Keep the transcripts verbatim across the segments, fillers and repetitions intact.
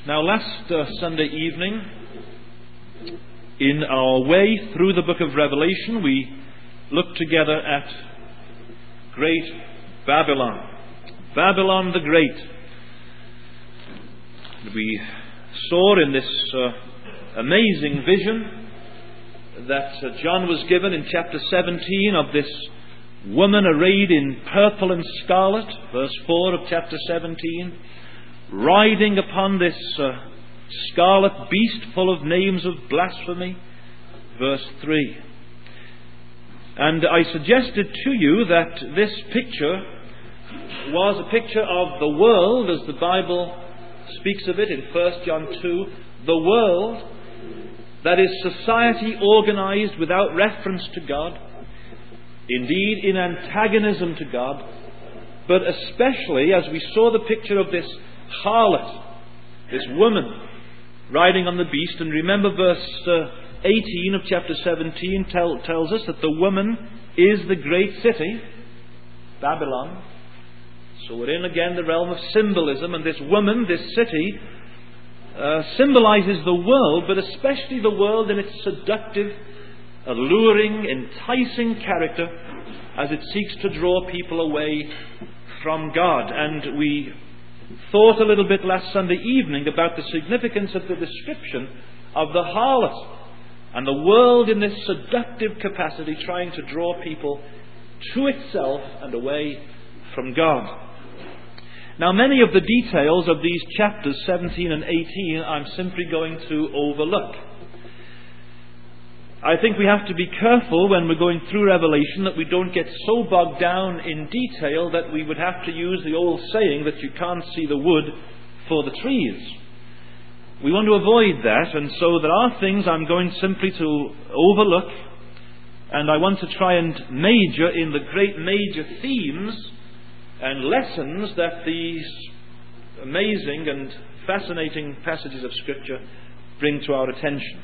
Now, last uh, Sunday evening, in our way through the book of Revelation, we looked together at great Babylon, Babylon the Great. We saw in this uh, amazing vision that uh, John was given in chapter seventeen of this woman arrayed in purple and scarlet, verse four of chapter seventeen, riding upon this uh, scarlet beast full of names of blasphemy, verse three. And I suggested to you that this picture was a picture of the world, as the Bible speaks of it in First John two, the world, that is society organized without reference to God, indeed in antagonism to God, but especially as we saw the picture of this harlot, this woman riding on the beast. And remember verse uh, eighteen of chapter seventeen tell, tells us that the woman is the great city, Babylon. So we're in again the realm of symbolism, and this woman, this city, uh, symbolizes the world, but especially the world in its seductive, alluring, enticing character as it seeks to draw people away from God. And we thought a little bit last Sunday evening about the significance of the description of the harlot and the world in this seductive capacity trying to draw people to itself and away from God. Now, many of the details of these chapters seventeen and eighteen I'm simply going to overlook. I think we have to be careful when we're going through Revelation that we don't get so bogged down in detail that we would have to use the old saying that you can't see the wood for the trees. We want to avoid that, and so there are things I'm going simply to overlook, and I want to try and major in the great major themes and lessons that these amazing and fascinating passages of Scripture bring to our attention.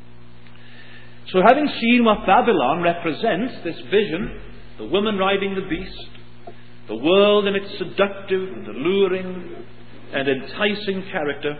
So, having seen what Babylon represents, this vision, the woman riding the beast, the world in its seductive and alluring and enticing character,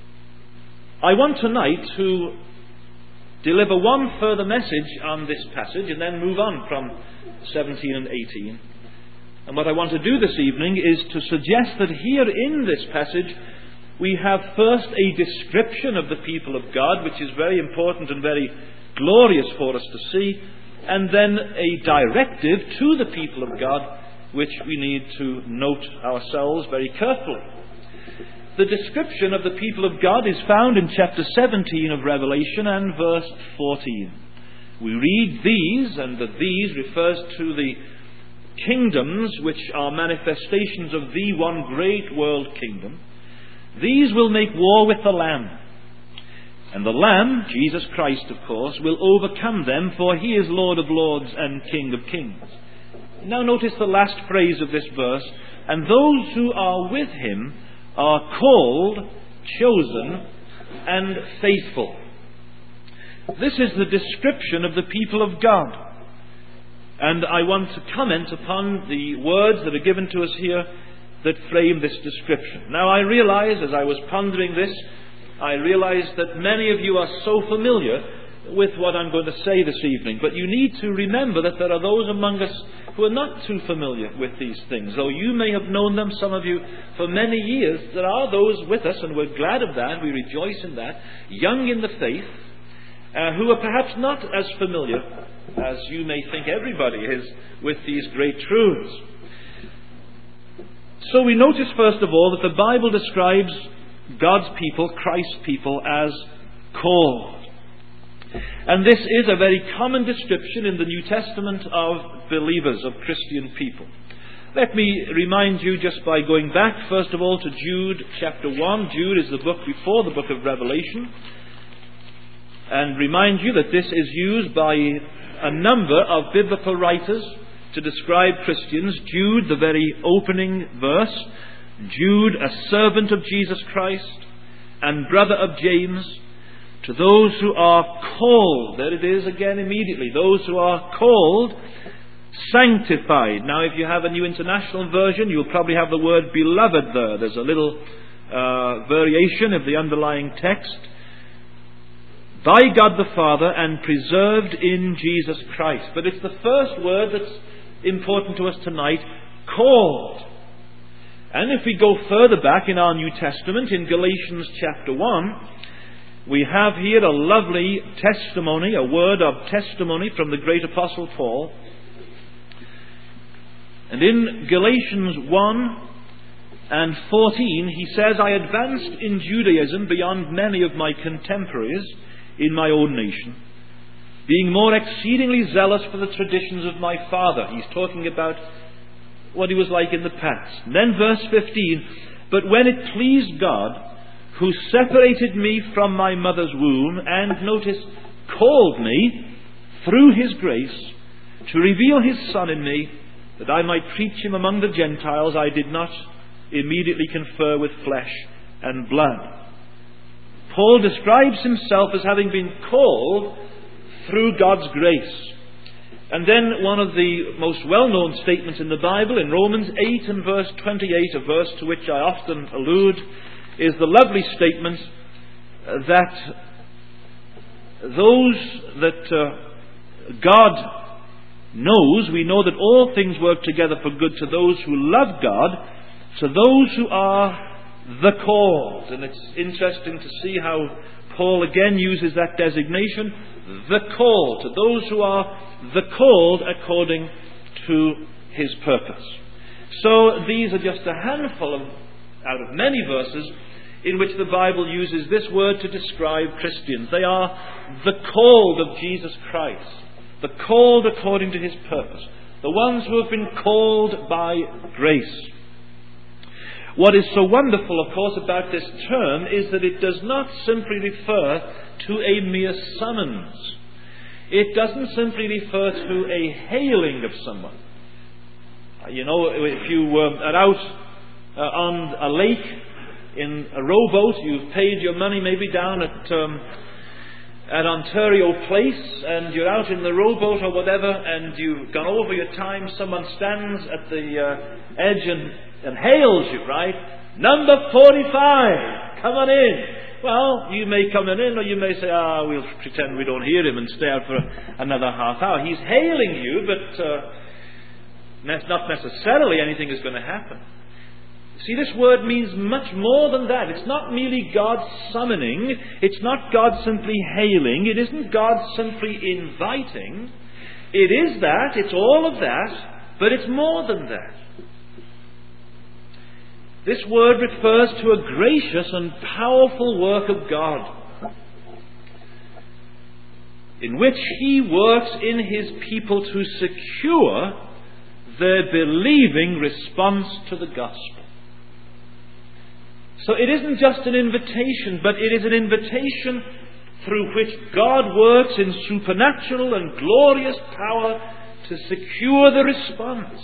I want tonight to deliver one further message on this passage and then move on from seventeen and eighteen. And what I want to do this evening is to suggest that here in this passage we have first a description of the people of God, which is very important and very glorious for us to see, and then a directive to the people of God, which we need to note ourselves very carefully. The description of the people of God is found in chapter seventeen of Revelation and verse fourteen. We read these, and the these refers to the kingdoms which are manifestations of the one great world kingdom. These will make war with the Lamb. And the Lamb, Jesus Christ, of course, will overcome them, for he is Lord of lords and King of kings. Now notice the last phrase of this verse. And those who are with him are called, chosen, and faithful. This is the description of the people of God. And I want to comment upon the words that are given to us here that frame this description. Now, I realize, as I was pondering this, I realize that many of you are so familiar with what I'm going to say this evening. But you need to remember that there are those among us who are not too familiar with these things. Though you may have known them, some of you, for many years, there are those with us, and we're glad of that, we rejoice in that, young in the faith, uh, who are perhaps not as familiar as you may think everybody is with these great truths. So we notice first of all that the Bible describes God's people, Christ's people, as called. And this is a very common description in the New Testament of believers, of Christian people. Let me remind you just by going back first of all to Jude chapter one. Jude is the book before the book of Revelation. And remind you that this is used by a number of biblical writers to describe Christians. Jude, the very opening verse. Jude, a servant of Jesus Christ and brother of James, to those who are called. There it is again immediately. Those who are called, sanctified. Now, if you have a New International Version, you'll probably have the word beloved there. There's a little uh, variation of the underlying text. By God the Father and preserved in Jesus Christ. But it's the first word that's important to us tonight, called. And if we go further back in our New Testament, in Galatians chapter one, we have here a lovely testimony, a word of testimony from the great Apostle Paul. And in Galatians one and fourteen, he says, I advanced in Judaism beyond many of my contemporaries in my own nation, being more exceedingly zealous for the traditions of my father. He's talking about what he was like in the past. And then verse fifteen, but when it pleased God, who separated me from my mother's womb, and, notice, called me through his grace to reveal his Son in me, that I might preach him among the Gentiles, I did not immediately confer with flesh and blood. Paul describes himself as having been called through God's grace. And then one of the most well-known statements in the Bible, in Romans eight and verse twenty-eight, a verse to which I often allude, is the lovely statement that those that uh, God knows, we know that all things work together for good to those who love God, to those who are the called. And it's interesting to see how Paul again uses that designation, the called, to those who are the called according to his purpose. So these are just a handful of, out of many verses in which the Bible uses this word to describe Christians. They are the called of Jesus Christ, the called according to his purpose, the ones who have been called by grace. What is so wonderful, of course, about this term is that it does not simply refer to a mere summons. It doesn't simply refer to a hailing of someone. You know, if you um, are out uh, on a lake in a rowboat, you've paid your money maybe down at um, at Ontario Place, and you're out in the rowboat or whatever, and you've gone over your time, someone stands at the uh, edge and and hails you, right? Number forty-five, come on in. Well, you may come on in, or you may say, ah, we'll pretend we don't hear him and stay out for another half hour. He's hailing you, but uh, not necessarily anything is going to happen. See, this word means much more than that. It's not merely God summoning. It's not God simply hailing. It isn't God simply inviting. It is that. It's all of that. But it's more than that. This word refers to a gracious and powerful work of God, in which he works in his people to secure their believing response to the gospel. So it isn't just an invitation, but it is an invitation through which God works in supernatural and glorious power to secure the response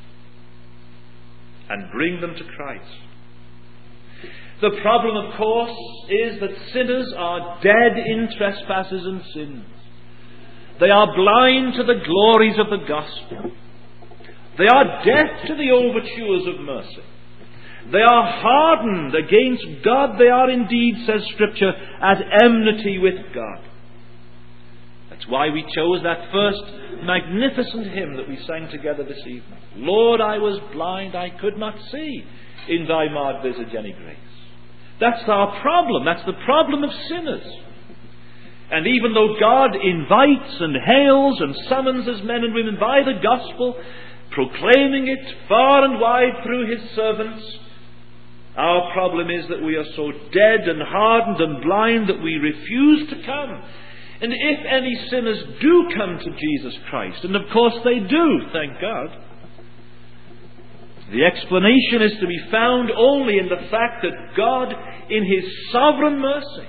and bring them to Christ. The problem, of course, is that sinners are dead in trespasses and sins. They are blind to the glories of the gospel. They are deaf to the overtures of mercy. They are hardened against God. They are indeed, says Scripture, at enmity with God. That's why we chose that first magnificent hymn that we sang together this evening. Lord, I was blind, I could not see in thy marred visage any grace. That's our problem. That's the problem of sinners. And even though God invites and hails and summons us men and women by the gospel, proclaiming it far and wide through his servants, our problem is that we are so dead and hardened and blind that we refuse to come. And if any sinners do come to Jesus Christ, and of course they do, thank God, the explanation is to be found only in the fact that God, in his sovereign mercy,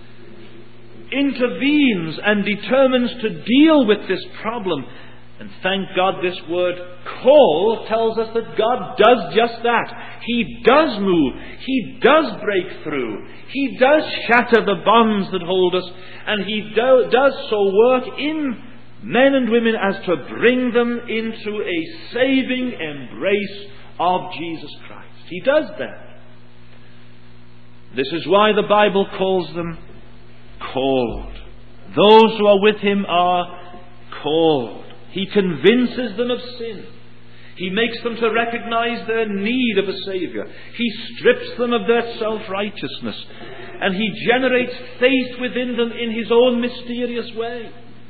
intervenes and determines to deal with this problem. And thank God this word call tells us that God does just that. He does move. He does break through. He does shatter the bonds that hold us. And he do, does so work in men and women as to bring them into a saving embrace of Jesus Christ. He does that. This is why the Bible calls them called. Those who are with him are called. He convinces them of sin. He makes them to recognize their need of a Saviour. He strips them of their self-righteousness. And he generates faith within them in his own mysterious way.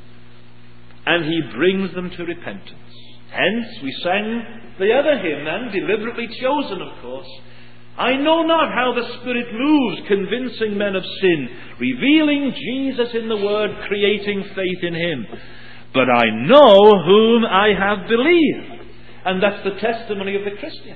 And he brings them to repentance. Hence, we sang the other hymn then, deliberately chosen, of course. I know not how the Spirit moves, convincing men of sin, revealing Jesus in the Word, creating faith in him. But I know whom I have believed. And that's the testimony of the Christian.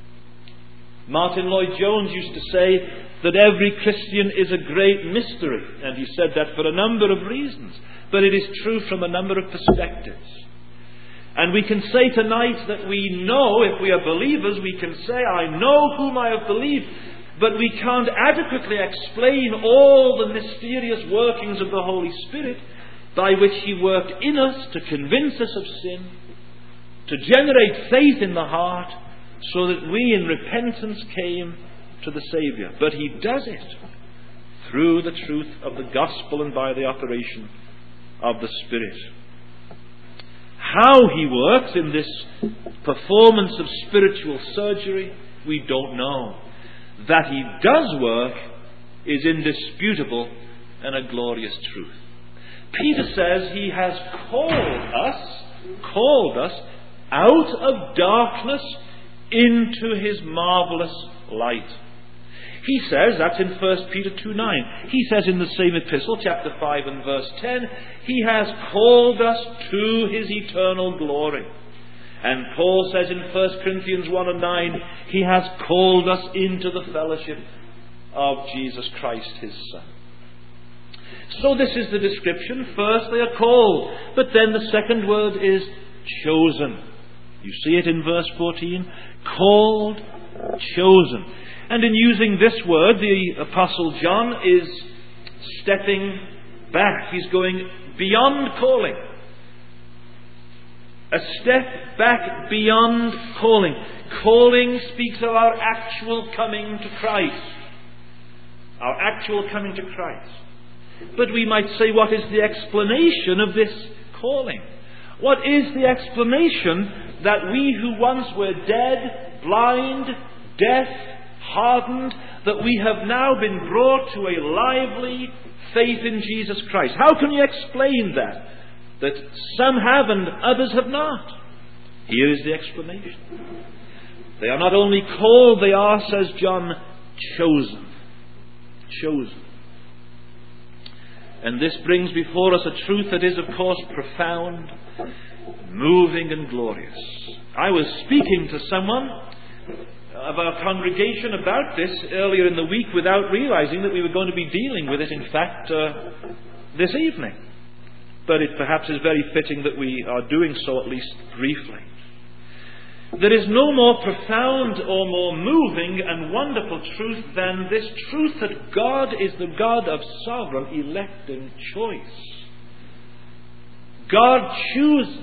Martin Lloyd-Jones used to say that every Christian is a great mystery. And he said that for a number of reasons. But it is true from a number of perspectives. And we can say tonight that we know, if we are believers, we can say, I know whom I have believed. But we can't adequately explain all the mysterious workings of the Holy Spirit by which he worked in us to convince us of sin, to generate faith in the heart, so that we in repentance came to the Saviour. But he does it through the truth of the gospel and by the operation of the Spirit. How he works in this performance of spiritual surgery, we don't know. That he does work is indisputable and a glorious truth. Peter says he has called us, called us out of darkness into his marvellous light. He says, that's in First Peter two nine. He says in the same epistle, chapter five and verse ten, he has called us to his eternal glory. And Paul says in First Corinthians one and nine, he has called us into the fellowship of Jesus Christ his Son. So this is the description. First they are called, but then the second word is chosen. You see it in verse fourteen. Called, chosen. And in using this word, the Apostle John is stepping back. He's going beyond calling. A step back beyond calling. Calling speaks of our actual coming to Christ. Our actual coming to Christ. But we might say, what is the explanation of this calling? What is the explanation that we who once were dead, blind, deaf, hardened, that we have now been brought to a lively faith in Jesus Christ? How can you explain that? That some have and others have not. Here is the explanation. They are not only called, they are, says John, chosen. Chosen. And this brings before us a truth that is, of course, profound, moving and glorious. I was speaking to someone of our congregation about this earlier in the week without realizing that we were going to be dealing with it, in fact, uh, this evening. But it perhaps is very fitting that we are doing so, at least briefly. There is no more profound or more moving and wonderful truth than this truth that God is the God of sovereign electing choice. God chooses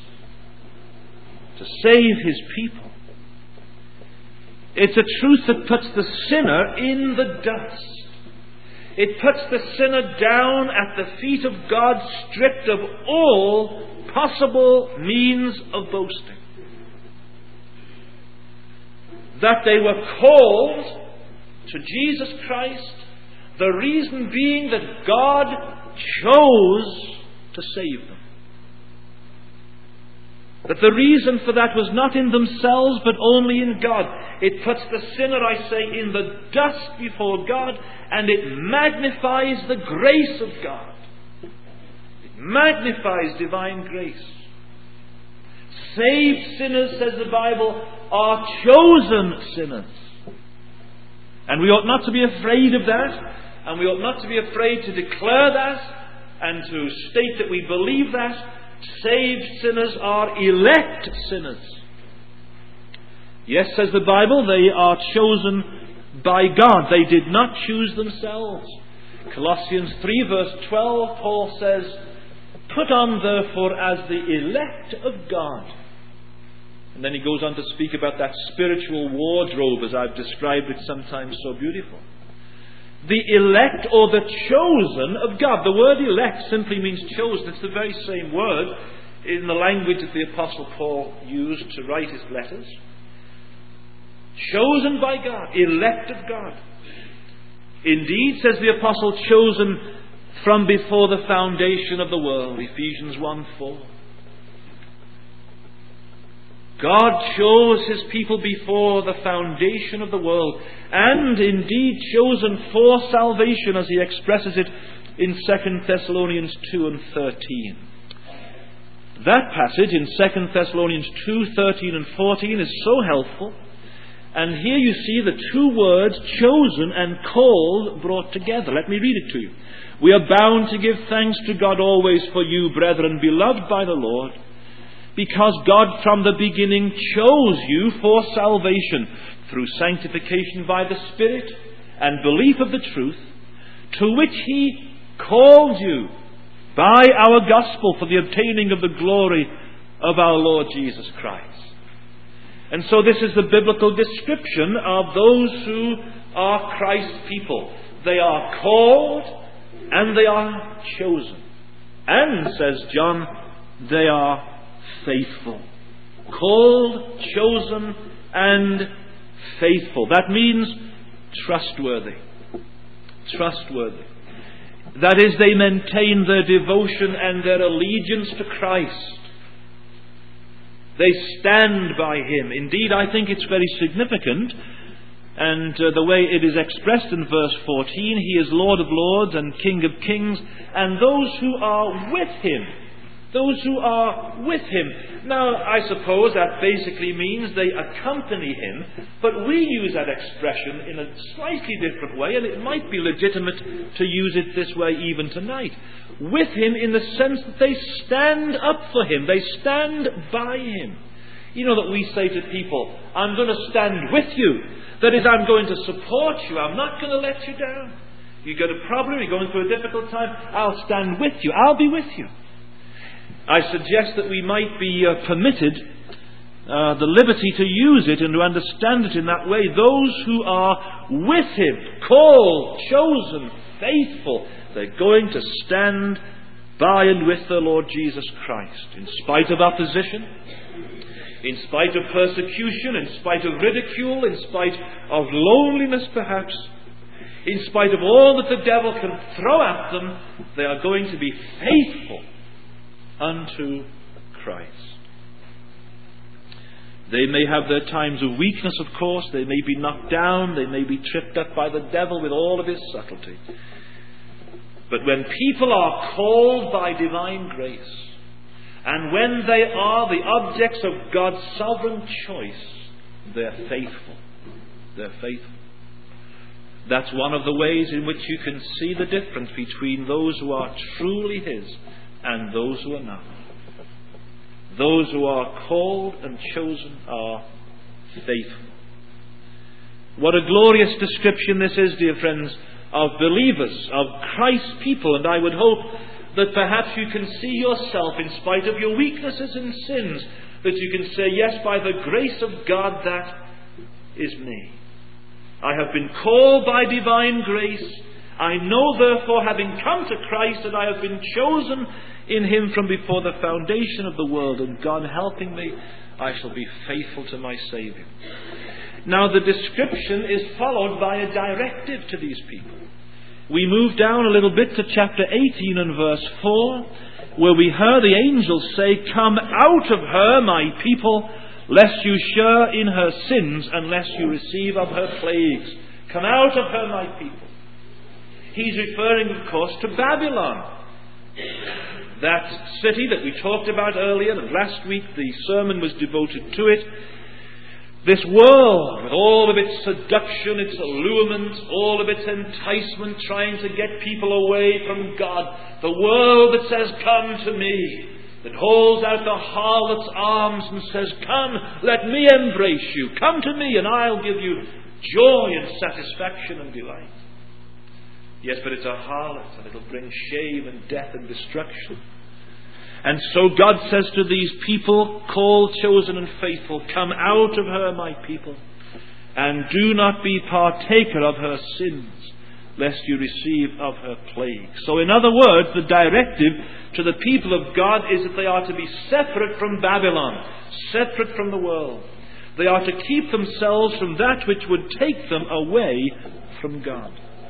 to save his people. It's a truth that puts the sinner in the dust. It puts the sinner down at the feet of God, stripped of all possible means of boasting. That they were called to Jesus Christ, the reason being that God chose to save them. That the reason for that was not in themselves, but only in God. It puts the sinner, I say, in the dust before God, and it magnifies the grace of God. It magnifies divine grace. Saved sinners, says the Bible, are chosen sinners. And we ought not to be afraid of that, and we ought not to be afraid to declare that, and to state that we believe that. Saved sinners are elect sinners. Yes, says the Bible, they are chosen by God. They did not choose themselves. Colossians three verse twelve, Paul says, "Put on therefore as the elect of God." And then he goes on to speak about that spiritual wardrobe, as I've described it sometimes so beautiful. the elect or the chosen of God. The word elect simply means chosen. It's the very same word in the language that the Apostle Paul used to write his letters. Chosen by God, elect of God. Indeed, says the Apostle, chosen from before the foundation of the world, Ephesians one four. God chose his people before the foundation of the world, and indeed chosen for salvation, as he expresses it in Second Thessalonians two and thirteen. That passage in Second Thessalonians two, thirteen and fourteen is so helpful. And here you see the two words, chosen and called, brought together. Let me read it to you. We are bound to give thanks to God always for you, brethren, beloved by the Lord, because God from the beginning chose you for salvation through sanctification by the Spirit and belief of the truth, to which he called you by our gospel for the obtaining of the glory of our Lord Jesus Christ. And so this is the biblical description of those who are Christ's people. They are called and they are chosen. And, says John, they are faithful. Called, chosen, and faithful. That means trustworthy. Trustworthy. That is, they maintain their devotion and their allegiance to Christ. They stand by him. Indeed, I think it's very significant, and uh, the way it is expressed in verse fourteen, he is Lord of lords and King of kings, and those who are with him, those who are with him. Now, I suppose that basically means they accompany him, but we use that expression in a slightly different way, and it might be legitimate to use it this way even tonight. With him in the sense that they stand up for him, they stand by him. You know that we say to people, I'm going to stand with you. That is, I'm going to support you. I'm not going to let you down. You got a problem, you're going through a difficult time, I'll stand with you. I'll be with you. I suggest that we might be uh, permitted uh, the liberty to use it and to understand it in that way. Those who are with him, called, chosen, faithful, they're going to stand by and with the Lord Jesus Christ, in spite of opposition, in spite of persecution, in spite of ridicule, in spite of loneliness perhaps, in spite of all that the devil can throw at them. They are going to be faithful unto Christ. They may have their times of weakness, of course. They may be knocked down. They may be tripped up by the devil with all of his subtlety. But when people are called by divine grace, and when they are the objects of God's sovereign choice, they're faithful. They're faithful. That's one of the ways in which you can see the difference between those who are truly his and those who are not. Those who are called and chosen are faithful. What a glorious description this is, dear friends, of believers, of Christ's people. And I would hope that perhaps you can see yourself, in spite of your weaknesses and sins, that you can say, yes, by the grace of God, that is me. I have been called by divine grace. I know, therefore, having come to Christ, that I have been chosen in him from before the foundation of the world, and God helping me, I shall be faithful to my Saviour. Now, the description is followed by a directive to these people. We move down a little bit to chapter eighteen and verse four, where we heard the angels say, "Come out of her, my people, lest you share in her sins, unless you receive of her plagues. Come out of her, my people." He's referring, of course, to Babylon. That city that we talked about earlier, and last week the sermon was devoted to it. This world, with all of its seduction, its allurement, all of its enticement, trying to get people away from God. The world that says, "Come to me," that holds out the harlot's arms and says, "Come, let me embrace you. Come to me and I'll give you joy and satisfaction and delight." Yes, but it's a harlot, and it'll bring shame and death and destruction. And so God says to these people, called, chosen, and faithful, "Come out of her, my people, and do not be partaker of her sins, lest you receive of her plague. So in other words, the directive to the people of God is that they are to be separate from Babylon, separate from the world. They are to keep themselves from that which would take them away from God.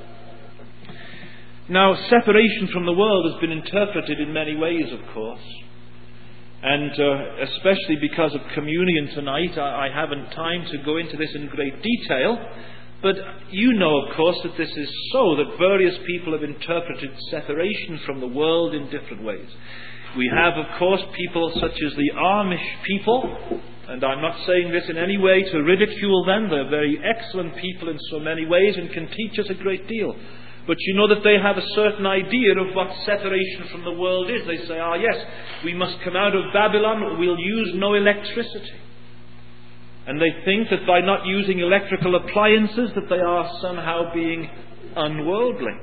Now, separation from the world has been interpreted in many ways, of course. And uh, especially because of communion tonight, I, I haven't time to go into this in great detail. But you know, of course, that this is so, that various people have interpreted separation from the world in different ways. We have, of course, people such as the Amish people, and I'm not saying this in any way to ridicule them. They're very excellent people in so many ways and can teach us a great deal. But you know that they have a certain idea of what separation from the world is. They say, ah yes, we must come out of Babylon, we'll use no electricity. And they think that by not using electrical appliances that they are somehow being unworldly.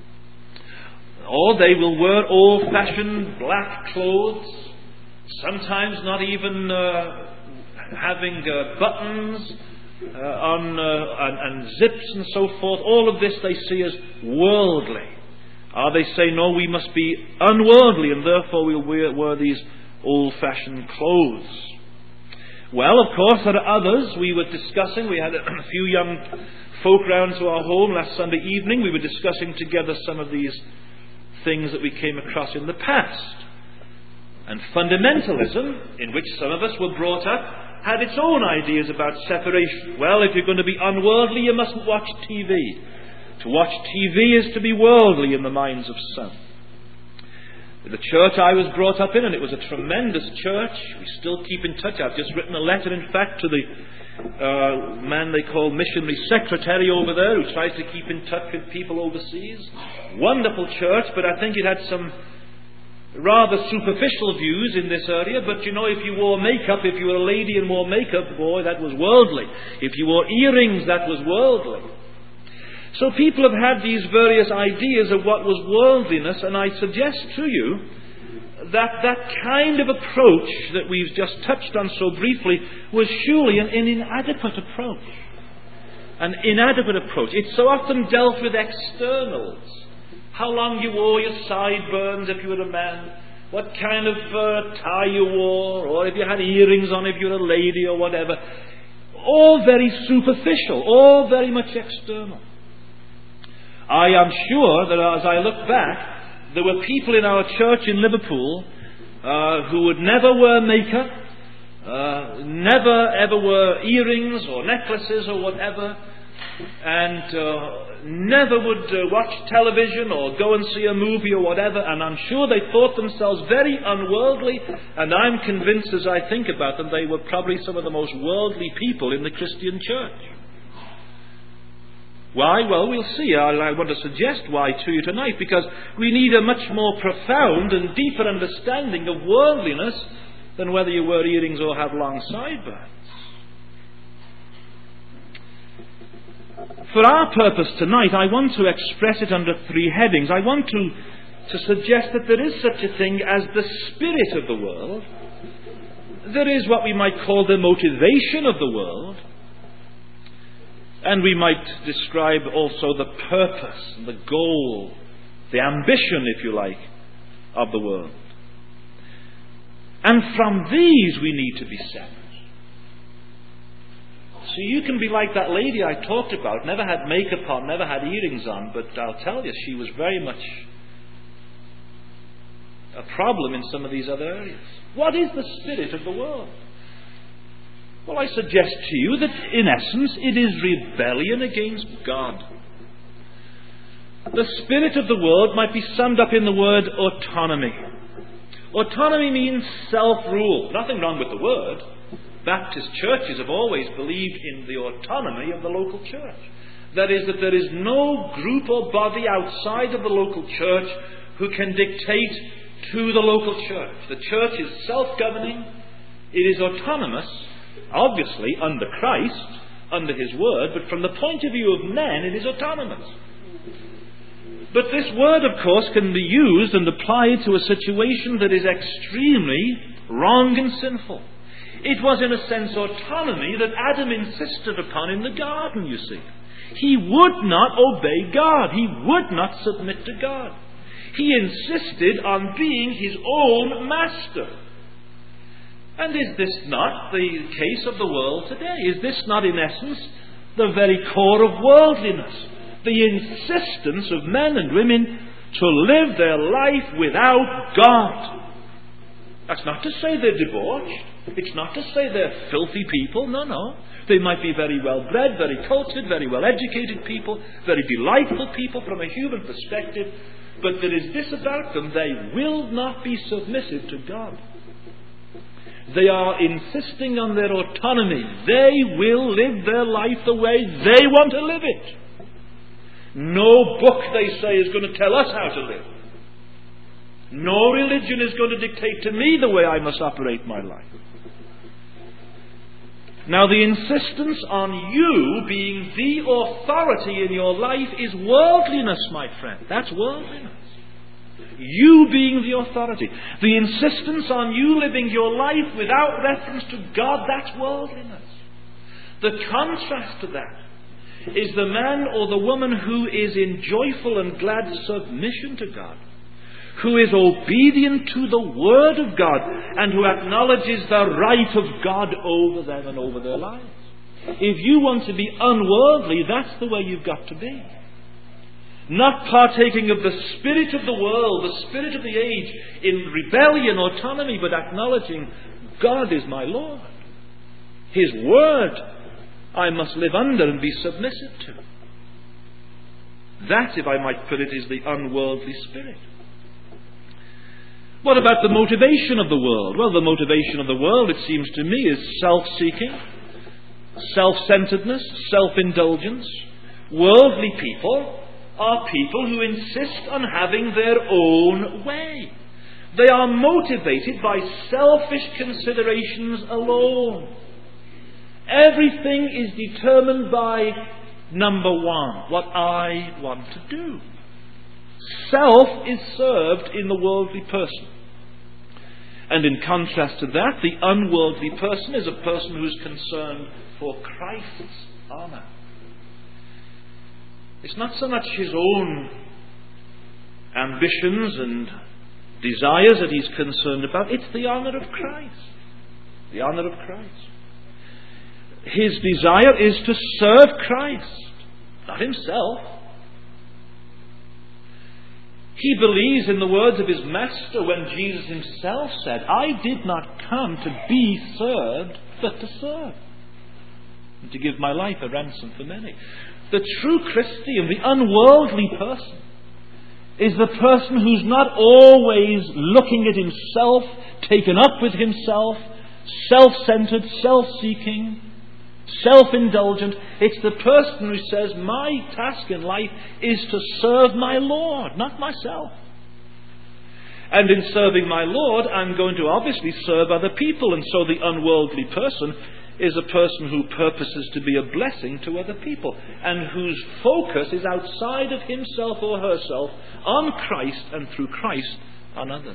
Or they will wear old-fashioned black clothes, sometimes not even uh, having uh, buttons uh, on uh, and, and zips and so forth. All of this they see as worldly. Or they say, no, we must be unworldly, and therefore we'll wear, wear these old-fashioned clothes. Well, of course, there are others. We were discussing, we had a few young folk round to our home last Sunday evening. We were discussing together some of these things that we came across in the past. And fundamentalism, in which some of us were brought up, had its own ideas about separation. Well, if you're going to be unworldly, you mustn't watch T V. To watch T V is to be worldly in the minds of some. The church I was brought up in, and it was a tremendous church. We still keep in touch. I've just written a letter, in fact, to the uh, man they call missionary secretary over there, who tries to keep in touch with people overseas. Wonderful church, but I think it had some rather superficial views in this area. But you know, if you wore makeup, if you were a lady and wore makeup, boy, that was worldly. If you wore earrings, that was worldly. So people have had these various ideas of what was worldliness, and I suggest to you that that kind of approach that we've just touched on so briefly was surely an, an inadequate approach. An inadequate approach. It so often dealt with externals. How long you wore your sideburns if you were a man, what kind of uh, tie you wore, or if you had earrings on if you were a lady or whatever. All very superficial, all very much external. I am sure that as I look back, there were people in our church in Liverpool uh, who would never wear makeup, uh, never ever wear earrings or necklaces or whatever, and uh, never would uh, watch television or go and see a movie or whatever, and I'm sure they thought themselves very unworldly, and I'm convinced as I think about them, they were probably some of the most worldly people in the Christian church. Why? Well, we'll see. I, I want to suggest why to you tonight, because we need a much more profound and deeper understanding of worldliness than whether you wear earrings or have long sideburns. For our purpose tonight, I want to express it under three headings. I want to, to suggest that there is such a thing as the spirit of the world. There is what we might call the motivation of the world. And we might describe also the purpose, the goal, the ambition, if you like, of the world. And from these we need to be separate. So you can be like that lady I talked about, never had makeup on, never had earrings on, but I'll tell you, she was very much a problem in some of these other areas. What is the spirit of the world? Well, I suggest to you that, in essence, it is rebellion against God. The spirit of the world might be summed up in the word autonomy. Autonomy means self-rule. Nothing wrong with the word. Baptist churches have always believed in the autonomy of the local church. That is, that there is no group or body outside of the local church who can dictate to the local church. The church is self-governing. It is autonomous. Obviously, under Christ, under His Word, but from the point of view of men, it is autonomous. But this word, of course, can be used and applied to a situation that is extremely wrong and sinful. It was, in a sense, autonomy that Adam insisted upon in the garden, you see. He would not obey God. He would not submit to God. He insisted on being his own master. And is this not the case of the world today? Is this not, in essence, the very core of worldliness? The insistence of men and women to live their life without God. That's not to say they're debauched. It's not to say they're filthy people. No, no. They might be very well bred, very cultured, very well educated people, very delightful people from a human perspective. But there is this about them: they will not be submissive to God. They are insisting on their autonomy. They will live their life the way they want to live it. No book, they say, is going to tell us how to live. No religion is going to dictate to me the way I must operate my life. Now, the insistence on you being the authority in your life is worldliness, my friend. That's worldliness. You being the authority. The insistence on you living your life without reference to God, that's worldliness. The contrast to that is the man or the woman who is in joyful and glad submission to God, who is obedient to the Word of God, and who acknowledges the right of God over them and over their lives. If you want to be unworldly, that's the way you've got to be. Not partaking of the spirit of the world, the spirit of the age, in rebellion, autonomy, but acknowledging God is my Lord. His Word I must live under and be submissive to. That, if I might put it, is the unworldly spirit. What about the motivation of the world? Well, the motivation of the world, it seems to me, is self-seeking, self-centeredness, self-indulgence. Worldly people are people who insist on having their own way. They are motivated by selfish considerations alone. Everything is determined by, number one, what I want to do. Self is served in the worldly person. And in contrast to that, the unworldly person is a person who is concerned for Christ's honour. It's not so much his own ambitions and desires that he's concerned about. It's the honour of Christ. The honour of Christ. His desire is to serve Christ, not himself. He believes in the words of his master when Jesus himself said, I did not come to be served, but to serve, and to give my life a ransom for many. The true Christian, the unworldly person, is the person who's not always looking at himself, taken up with himself, self-centered, self-seeking, self-indulgent. It's the person who says, my task in life is to serve my Lord, not myself. And in serving my Lord, I'm going to obviously serve other people. And so the unworldly person is a person who purposes to be a blessing to other people, and whose focus is outside of himself or herself on Christ, and through Christ on others.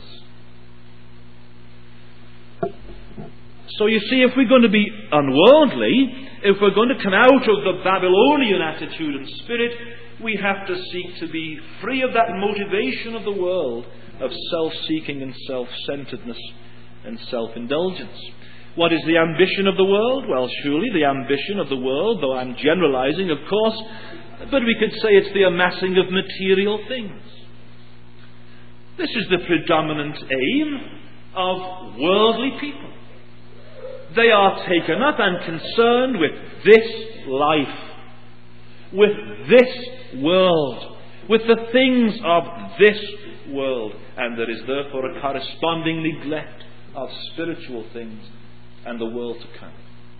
So you see, if we're going to be unworldly, if we're going to come out of the Babylonian attitude and spirit, we have to seek to be free of that motivation of the world of self-seeking and self-centeredness and self-indulgence. What is the ambition of the world? Well, surely the ambition of the world, though I'm generalizing, of course, but we could say it's the amassing of material things. This is the predominant aim of worldly people. They are taken up and concerned with this life, with this world, with the things of this world, and there is therefore a corresponding neglect of spiritual things and the world to come.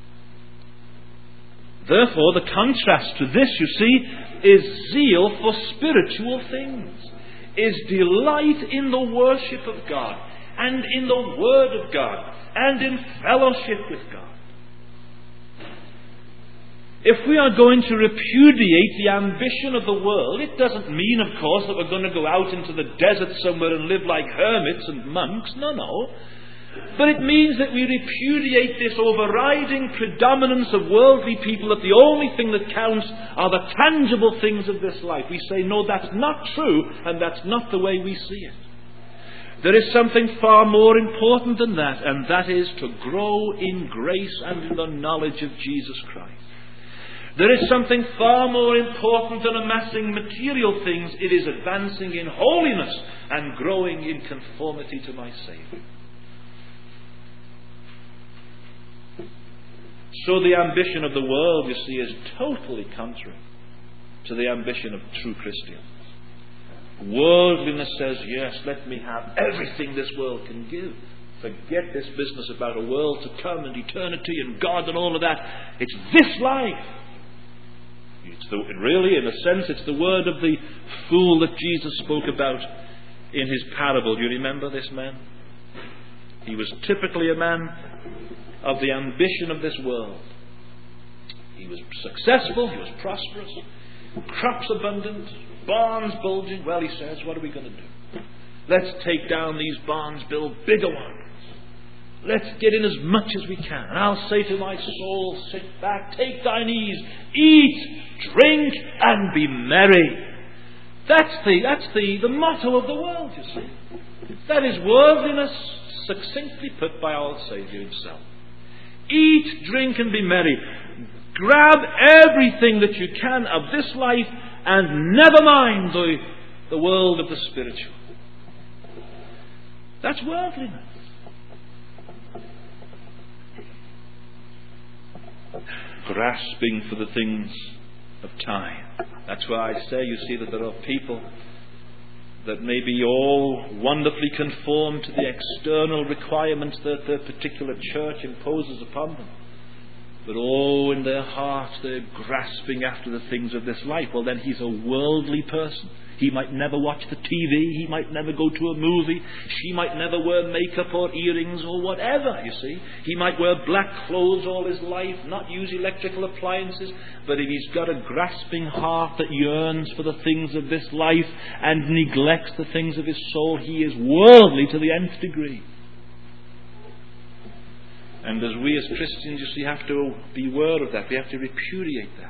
Therefore, the contrast to this, you see, is zeal for spiritual things, is delight in the worship of God, and in the Word of God, and in fellowship with God. If we are going to repudiate the ambition of the world, it doesn't mean, of course, that we're going to go out into the desert somewhere and live like hermits and monks. No, no. But it means that we repudiate this overriding predominance of worldly people, that the only thing that counts are the tangible things of this life. We say, no, that's not true, and that's not the way we see it. There is something far more important than that, and that is to grow in grace and in the knowledge of Jesus Christ. There is something far more important than amassing material things. It is advancing in holiness and growing in conformity to my Saviour. So the ambition of the world, you see, is totally contrary to the ambition of true Christians. Worldliness says, yes, let me have everything this world can give. Forget this business about a world to come and eternity and God and all of that. It's this life. It's the, really, in a sense, it's the word of the fool that Jesus spoke about in his parable. Do you remember this man? He was typically a man of the ambition of this world. He was successful, he was prosperous, crops abundant, barns bulging. Well, he says, what are we going to do? Let's take down these barns, build bigger ones. Let's get in as much as we can. And I'll say to my soul, sit back, take thine ease, eat, drink, and be merry. That's the, that's the, the motto of the world, you see. That is worldliness succinctly put by our Saviour himself. Eat, drink, and be merry. Grab everything that you can of this life and never mind the, the world of the spiritual. That's worldliness. Grasping for the things of time. That's why I say, you see, that there are people that may be all wonderfully conformed to the external requirements that their particular church imposes upon them. But oh, in their hearts they're grasping after the things of this life. Well, then he's a worldly person. He might never watch the T V. He might never go to a movie. She might never wear makeup or earrings or whatever, you see. He might wear black clothes all his life, not use electrical appliances. But if he's got a grasping heart that yearns for the things of this life and neglects the things of his soul, he is worldly to the nth degree. And as we as Christians, you see, have to beware of that. We have to repudiate that.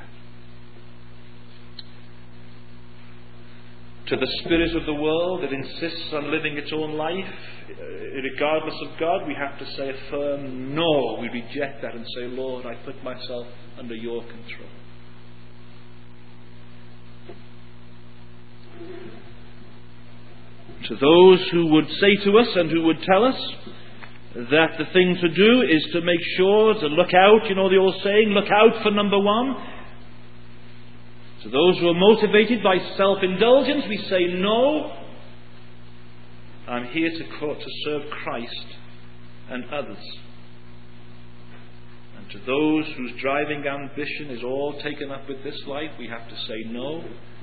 To the spirit of the world that insists on living its own life, regardless of God, we have to say a firm no. We reject that and say, Lord, I put myself under your control. To those who would say to us and who would tell us that the thing to do is to make sure to look out, you know the old saying, look out for number one. To those who are motivated by self-indulgence, we say, no, I'm here to, to serve Christ and others. And to those whose driving ambition is all taken up with this life, we have to say, no.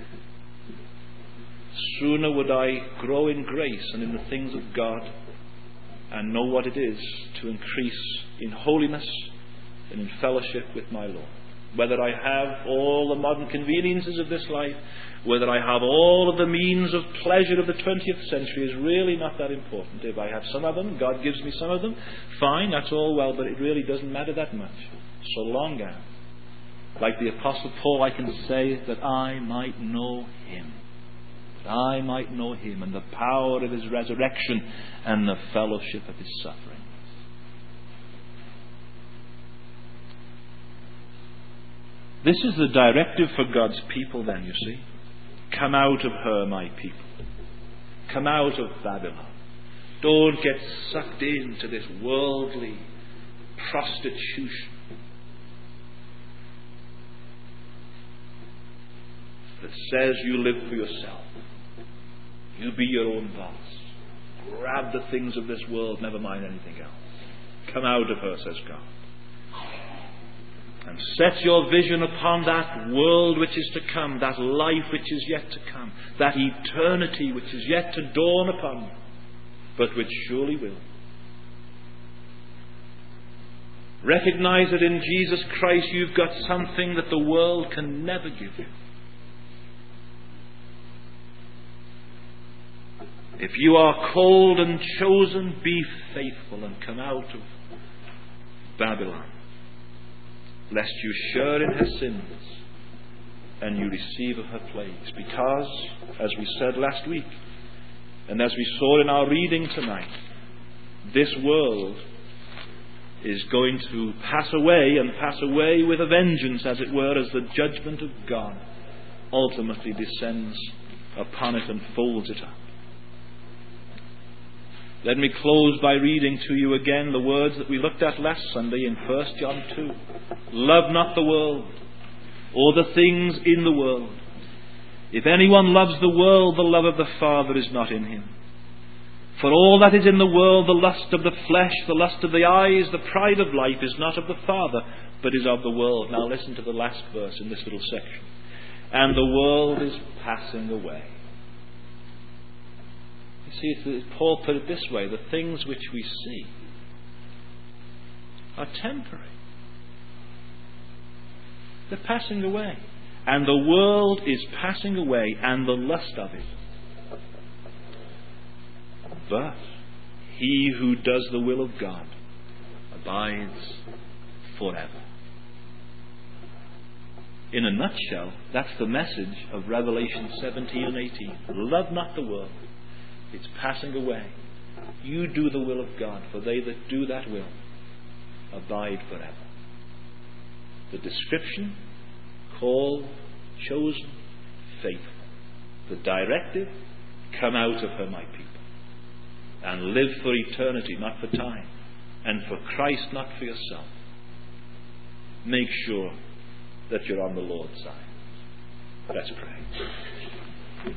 Sooner would I grow in grace and in the things of God and know what it is to increase in holiness and in fellowship with my Lord. Whether I have all the modern conveniences of this life, whether I have all of the means of pleasure of the twentieth century is really not that important. If I have some of them, God gives me some of them, fine, that's all well, but it really doesn't matter that much. So long as, like the Apostle Paul, I can say that I might know Him. That I might know Him and the power of His resurrection and the fellowship of His suffering. This is the directive for God's people then, you see. Come out of her, my people. Come out of Babylon. Don't get sucked into this worldly prostitution that says you live for yourself. You be your own boss. Grab the things of this world, never mind anything else. Come out of her, says God. And set your vision upon that world which is to come, that life which is yet to come, that eternity which is yet to dawn upon you, but which surely will. Recognize that in Jesus Christ you've got something that the world can never give you. If you are called and chosen, be faithful and come out of Babylon, lest you share in her sins and you receive of her plagues. Because, as we said last week, and as we saw in our reading tonight, this world is going to pass away, and pass away with a vengeance, as it were, as the judgment of God ultimately descends upon it and folds it up. Let me close by reading to you again the words that we looked at last Sunday in First John two. Love not the world, or the things in the world. If anyone loves the world, the love of the Father is not in him. For all that is in the world, the lust of the flesh, the lust of the eyes, the pride of life, is not of the Father, but is of the world. Now listen to the last verse in this little section. And the world is passing away. You see, it's, Paul put it this way: the things which we see are temporary. They're passing away. And the world is passing away, and the lust of it. But he who does the will of God abides forever. In a nutshell, that's the message of Revelation seventeen and eighteen. Love not the world. It's passing away. You do the will of God, for they that do that will abide forever. The description: called, chosen, faithful. The directive: come out of her, my people, and live for eternity, not for time, and for Christ, not for yourself. Make sure that you're on the Lord's side. Let's pray.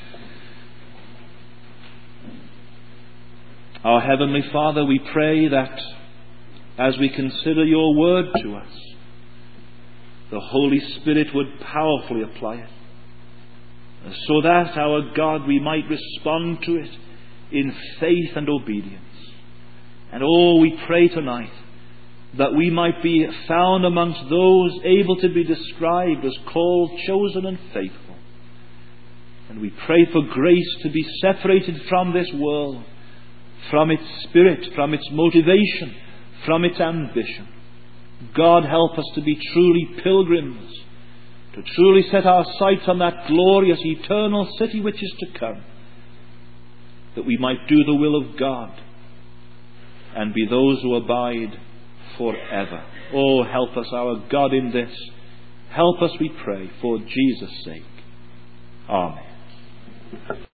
Our Heavenly Father, we pray that as we consider your word to us, the Holy Spirit would powerfully apply it, so that, our God, we might respond to it in faith and obedience. And oh, we pray tonight that we might be found amongst those able to be described as called, chosen, and faithful. And we pray for grace to be separated from this world, from its spirit, from its motivation, from its ambition. God, help us to be truly pilgrims, to truly set our sights on that glorious eternal city which is to come, that we might do the will of God and be those who abide forever. Oh, help us, our God, in this. Help us, we pray, for Jesus' sake. Amen.